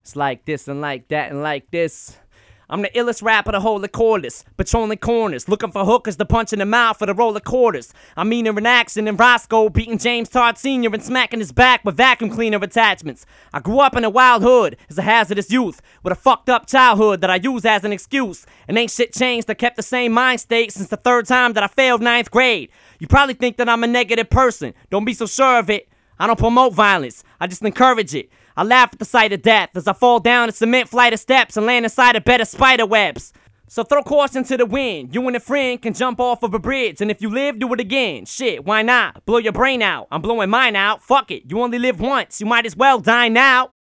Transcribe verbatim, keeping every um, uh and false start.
It's like this and like that and like this. I'm the illest rapper to hold the cordless, patrolling corners, looking for hookers to punch in the mouth for the roll of quarters. I'm meaner in action than Roscoe, beating James Todd Senior and smacking his back with vacuum cleaner attachments. I grew up in a wild hood as a hazardous youth, with a fucked up childhood that I use as an excuse. And ain't shit changed, I kept the same mind state since the third time that I failed ninth grade. You probably think that I'm a negative person, don't be so sure of it. I don't promote violence, I just encourage it. I laugh at the sight of death as I fall down a cement flight of steps and land inside a bed of spider webs. So throw caution to the wind, you and a friend can jump off of a bridge, and if you live, do it again. Shit, why not? Blow your brain out, I'm blowing mine out, fuck it, you only live once, you might as well die now.